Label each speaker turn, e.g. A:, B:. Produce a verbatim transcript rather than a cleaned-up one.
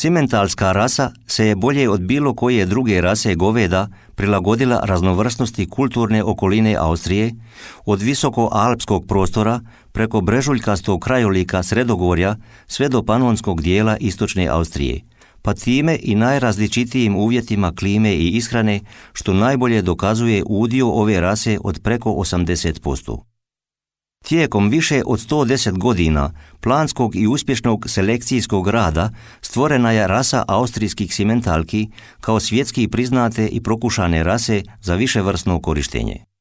A: Simentalska rasa se je bolje od bilo koje druge rase goveda prilagodila raznovrsnosti kulturne okoline Austrije, od visoko-alpskog prostora preko brežuljkastog krajolika Sredogorja sve do panonskog dijela istočne Austrije, pa time i najrazličitijim uvjetima klime i ishrane, što najbolje dokazuje udio ove rase od preko osamdeset posto. Tijekom više od sto deset godina planskog i uspješnog selekcijskog rada stvorena je rasa austrijskih simentalki kao svjetski priznate i prokušane rase za viševrsno korištenje.